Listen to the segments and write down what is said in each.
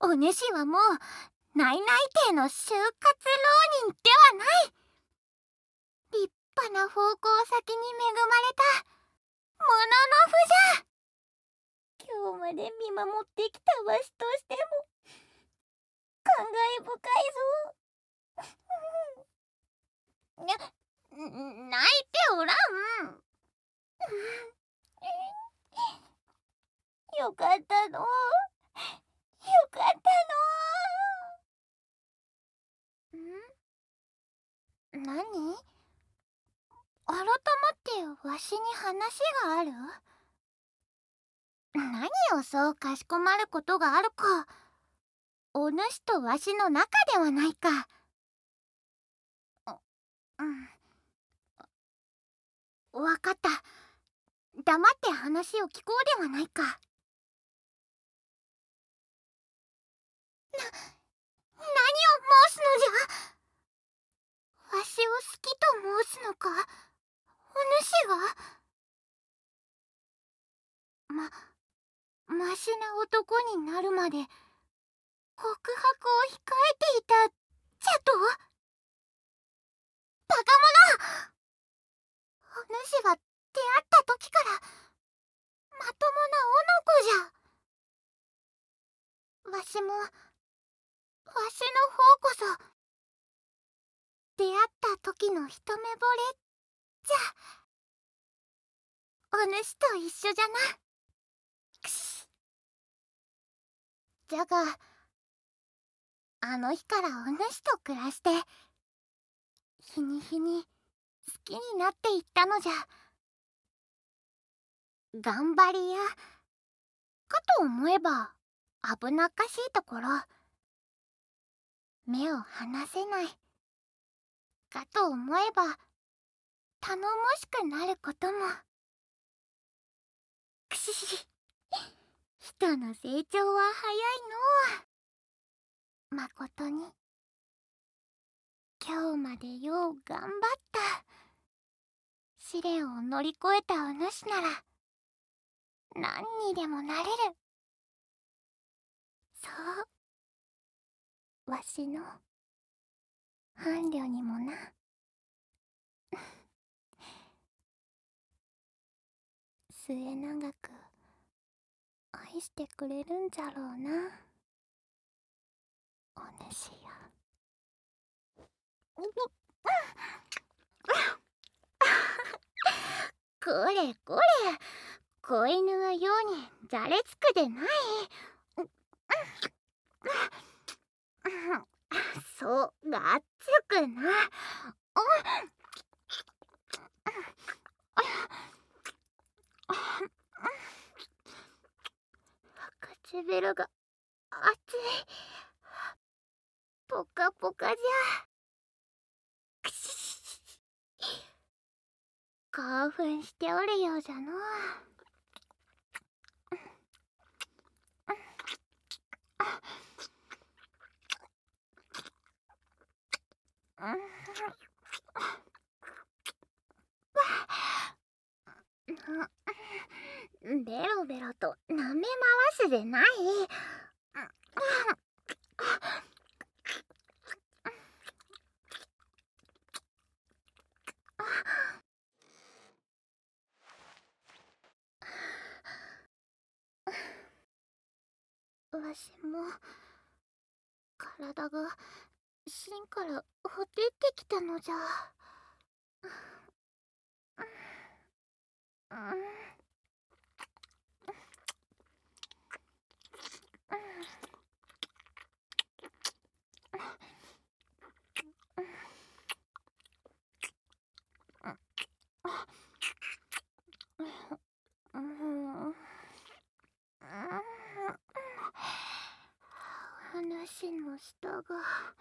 お主はもう内々邸の就活浪人ではない。立派な奉公先に恵まれたもののふじゃ。今日まで見守ってきたわしとしても感慨深いぞ。泣いておらん。よかったの、よかったの。何？改まってわしに話がある？何をそうかしこまることがあるか。お主とわしの仲ではないか。わかった。黙って話を聞こうではないか。何を申すのじゃ。わしを好きと申すのか、お主が。ましな男になるまで告白を控えていたじゃと？バカ者！お主は出会った時からまともなおのこじゃ。わしもわしの方こそ出会った時の一目惚れじゃ。お主と一緒じゃな。くし。じゃがあの日からお主と暮らして日に日に好きになっていったのじゃ。頑張り屋かと思えば危なっかしいところ、目を離せないかと思えば頼もしくなることも。くしし、人の成長は早いのう。まことに今日までよう頑張った。試練を乗り越えたお主なら何にでもなれる。そう、わしの伴侶にもな。末永く愛してくれるんじゃろうな、お主や。これこれ、子犬はようにじゃれつくでない。そうがっつくな。唇が熱い。ポカポカじゃ。くし。興奮しておるようじゃのう。ベロベロと舐め回すでない。わしも体が芯からほてってきたのじゃ。話の下が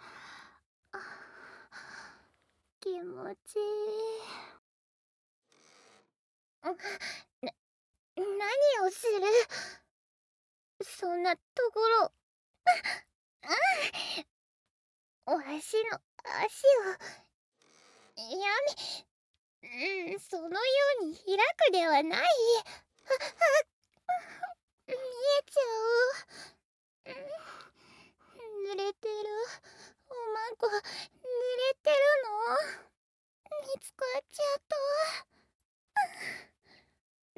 気持ちいい。何をする？そんなところ。わしの足をそのように開くではない。見えちゃう。 濡れてる。おまんこ濡れてるの？見つかっちゃった。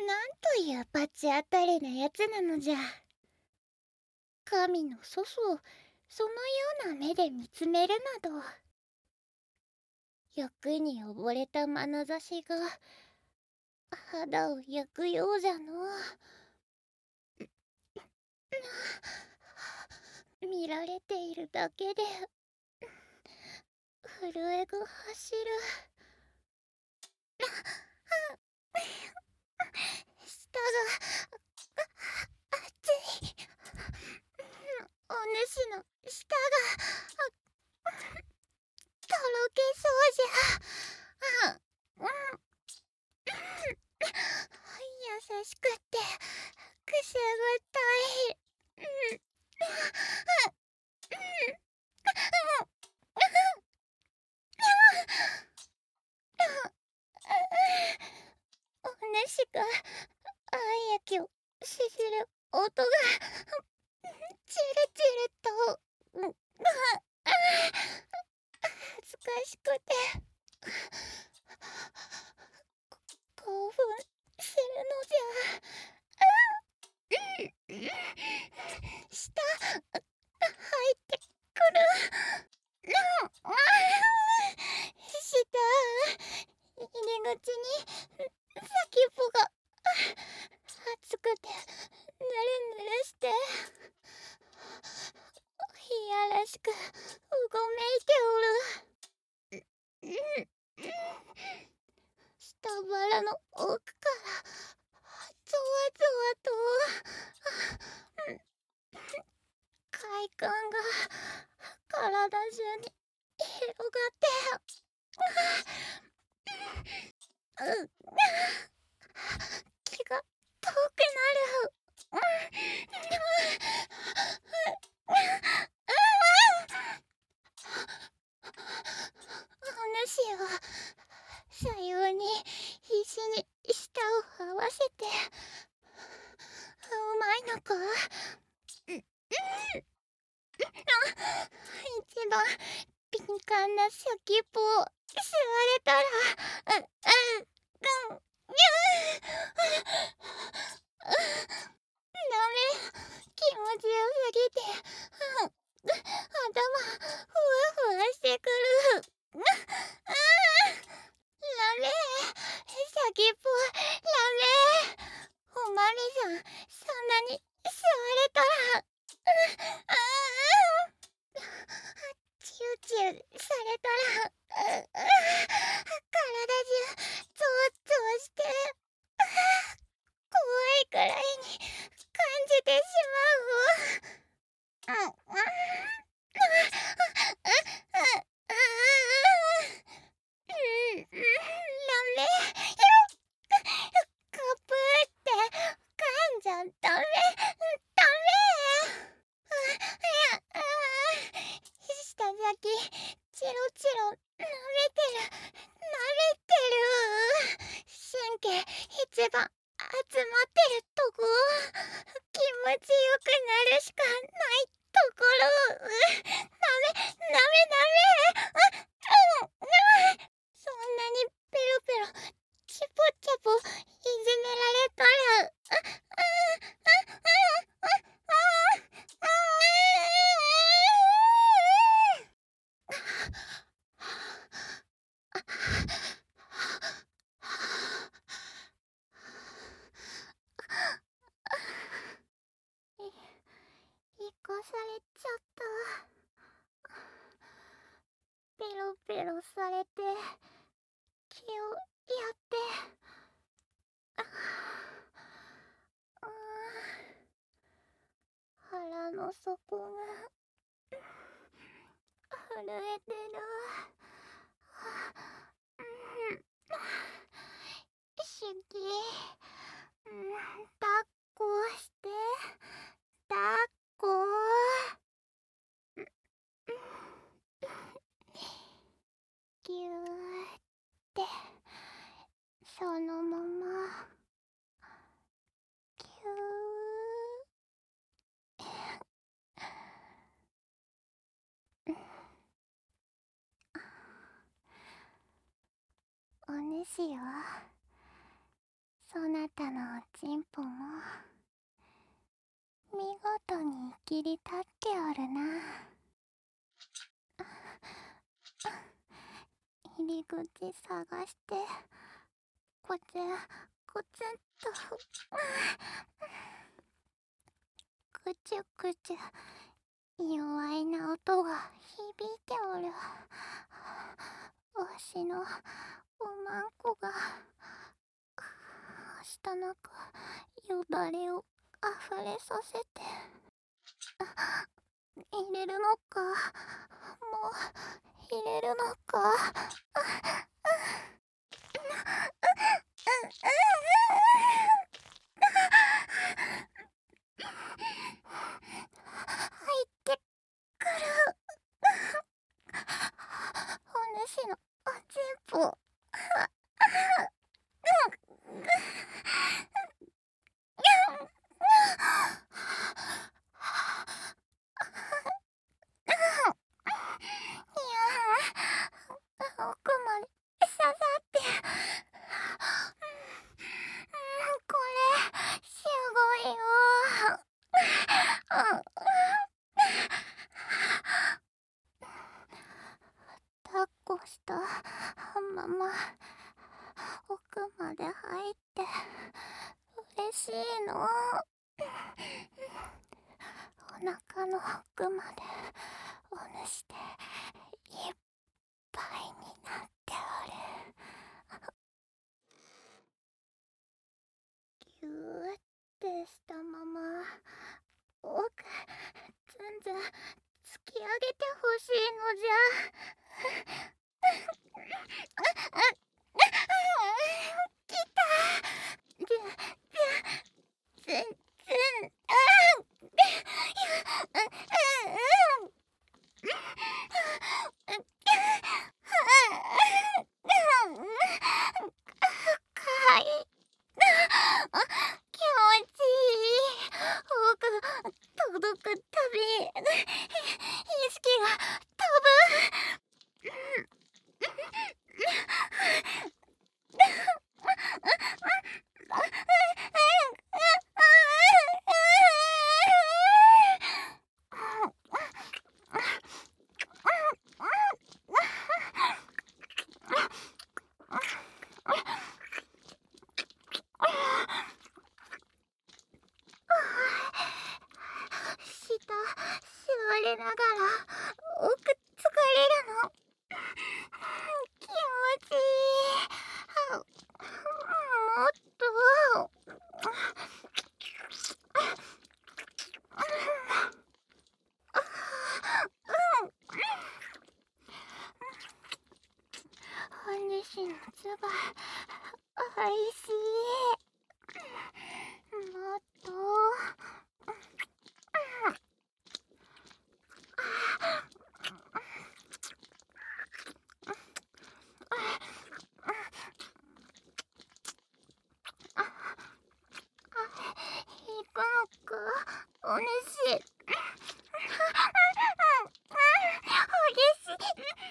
なんという罰当たりなやつなのじゃ。神の祖父をそのような目で見つめるなど。欲に溺れた眼差しが肌を焼くようじゃの。見られているだけで震えが走る。舌が熱い。お主の舌がとろけそうじゃ。優しくてくすぐったい。お主が愛液をすする音がチルチルと恥ずかしくて興奮するのじゃ。舌入ってくる。舌入り口に先っぽが熱くてぬるぬるしていやらしくうごめいておる。下腹の奥からゾワゾワと快感が体中に広がって気が遠くなる。お主はさように必死に舌を合わせてうまいのか？一番敏感な先っぽを吸われたらダメ。気持ちよすぎて頭ふわふわしてくる。ダメ。先っぽダメ。おまみさんそんなに吸われたらチューチューされたら体中ゾワゾワして怖いくらいに感じてしまう。ダメ。カプって噛んじゃダメ。ダメ。舌先チロチロ舐めてる。舐めてる。神経一番集まってるとこ。気持ちよくなるしかないところ。ダメダメダメ。そんなにペロペロチポチャポいじめられたら生かされちゃった。ペロペロされて気をやって腹の底が震えてる。シュキ、抱っこして、抱っこ。ぎゅーってそのままぎゅー。 主よ、そなたのおちんぽも見事に切り立っておるな。入り口探してこつんこつんとくちゅくちゅ弱いな音が響いておる。わしのおまんこがはしたなくよだれをあふれさせて入れるのか、もう入れるのか。入ってくる。お主のおちんぽ。奥まで刺さってこれすごいよ。抱っこしたまま奥まで入って嬉しいの。お腹の奥までお主でいっぱいになっておる。ぎゅーってしたまま奥ずんずん突き上げてほしいのじゃ。来た。ずんずんかい。気持ちいい。奥届くたび意識が飛ぶ。下座れながら奥疲れるの気持ちいい。もっとお主のつばおいしい。もっと行くのかお主。激しい。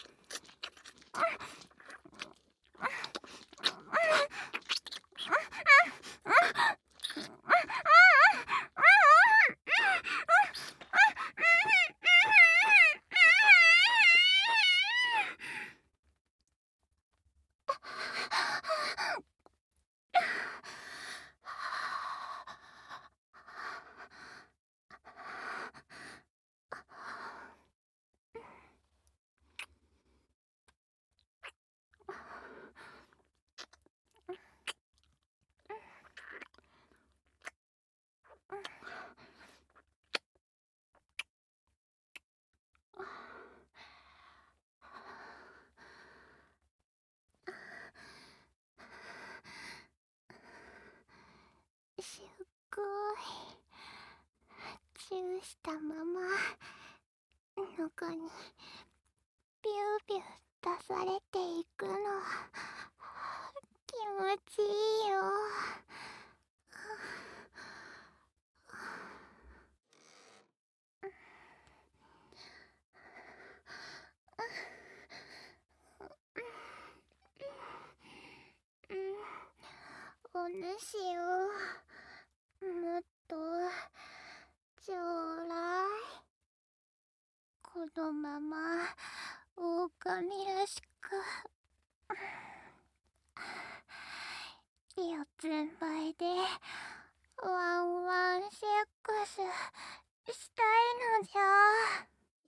すっごい。チューしたまま中にビュービュー出されていくの気持ちいいよ。 主よ、もっとちょうだい。このまま狼らしく四つん這いでワンワンセックスしたいのじゃ。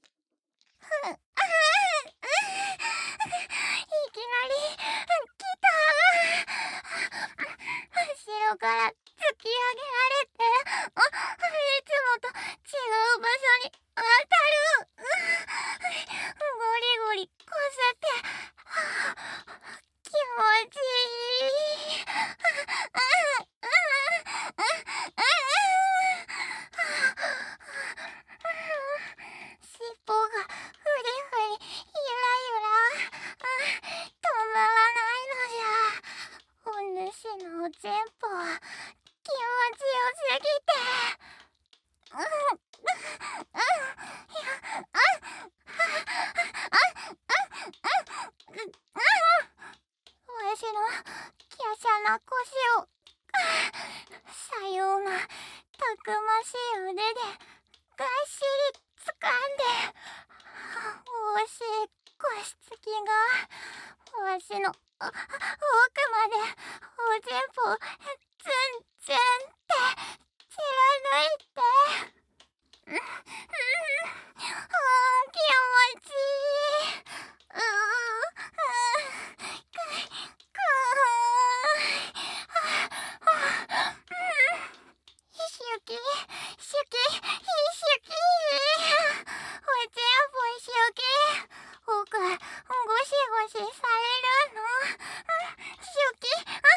いきなり来た。後ろから突き上げられて、いつもと違う場所に当たる。ゴリゴリこすって気持ちいい。尻尾がフリフリゆらゆら止まらないのじゃ。お主のおちんぽは気持ちよすぎて。わしの華奢な腰をさようなたくましい腕でがっしり掴んで、惜しい腰つきがわしの奥までおちんぽをツンツンって貫いて、気持ちいい。シュキシュキシュキ、おちんぽシュキ、奥ゴシゴシされるの。シュキ、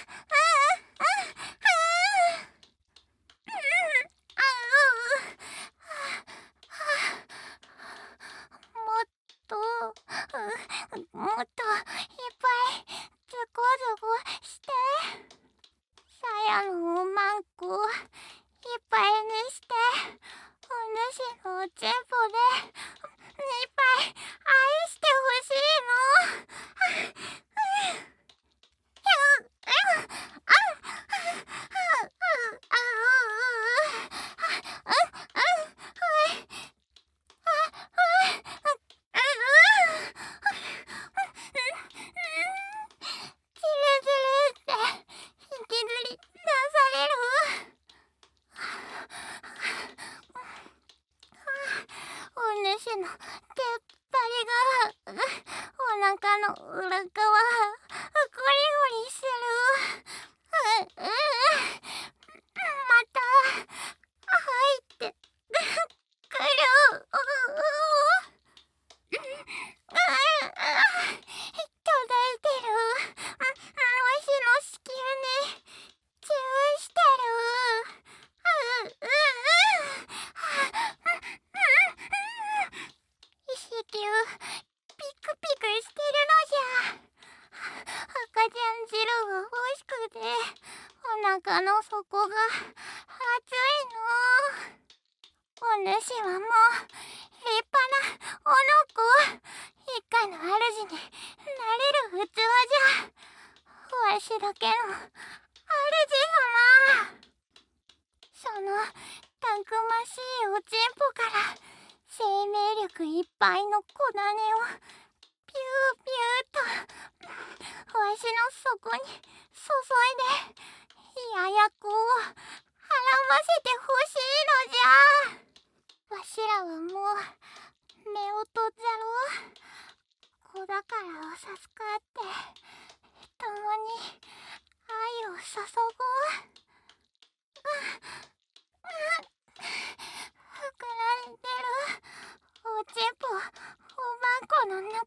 もっともっといっぱいズコズコして、さやのおまんこいっぱいにして、お主のおちんぽでいっぱい愛してほしいの。ズルズルって引きずり出される。お主の出っ張りがお腹の裏側ゴリゴリする。また入ってくる。届いてる。わしの子宮にチューしてる。子宮ピクピクしてるのじゃ。赤ちゃん汁が欲しくてお腹の底が熱いの。お主はもう立派なおのこ、一家の主になれる器じゃ。わしだけの主様。そのたくましいおちんぽから生命力いっぱいの粉根をピューピューとわしの底に注いで、ややこをはらませてほしいのじゃ。わしらはもう目を閉ざろう。子宝を授かって共に愛を注ごう。膨らんでるおちんぽ、おばんこの中で膨らんでる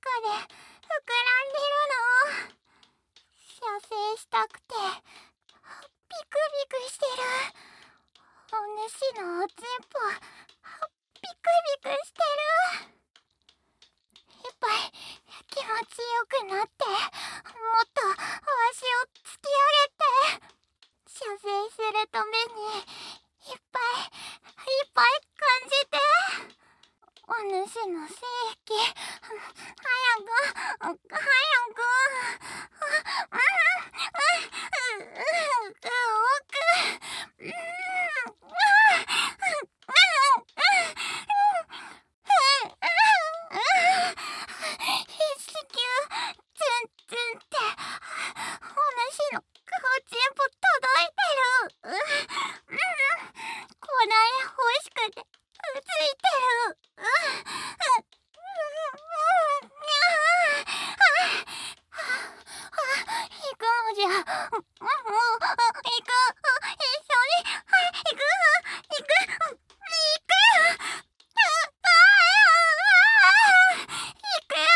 の。射精したくてビクビクしてる。お主のおちんぽビクビクしてる。いっぱい気持ちよくなって、もっとわしを突き上げて行く、一緒に、行く、行く、行く、行くよ。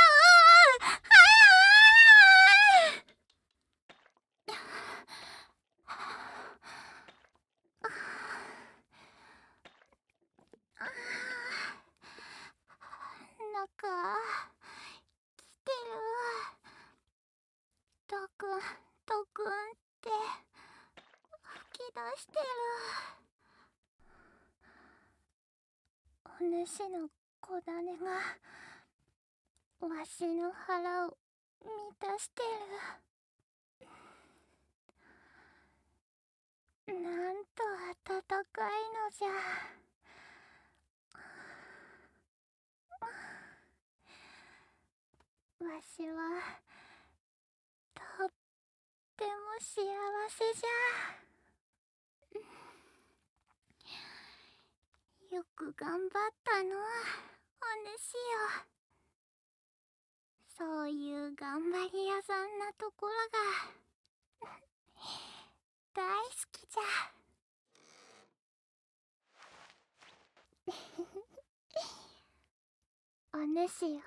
なんか来てる。ドクンドクンって吹き出してる。お主の子種がわしの腹を満たしてる。なんと温かいのじゃ。わしはとっても幸せじゃ。よく頑張ったの、お主よ。そういう頑張り屋さんなところが大好きじゃ。お主よ、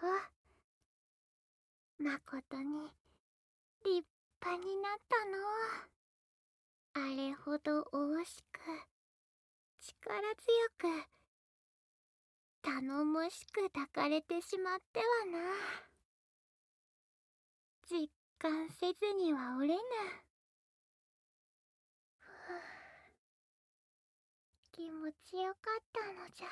まことに立派になったの。あれほどおしく力強く頼もしく抱かれてしまってはな。実感せずにはおれぬ。気持ちよかったのじゃ。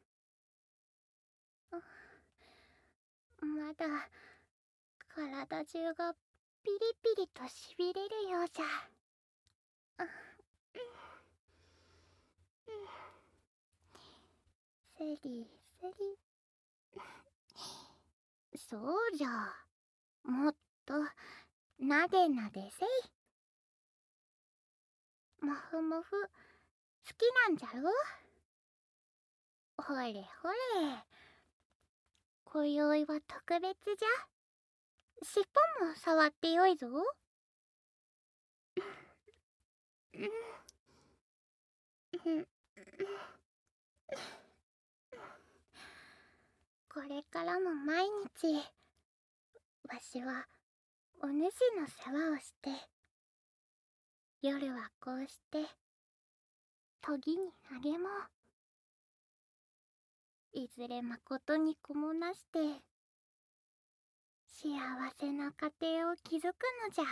まだ体中がピリピリとしびれるようじゃ。セリセリ。そうじゃ。もっとなでなでせい。もふもふ好きなんじゃろ。ほれほれ、今宵は特別じゃ。尻尾も触ってよいぞ。これからも毎日わしはお主の世話をして、夜はこうして研ぎに励もう。いずれまことに子もなして幸せな家庭を築くのじゃ。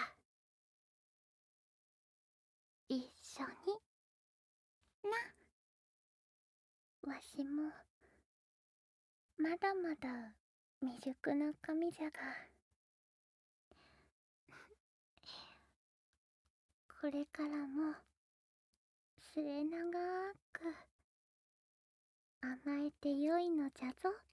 一緒にな。わしもまだまだ未熟な髪じゃが、これからも末永く甘えてよいのじゃぞ。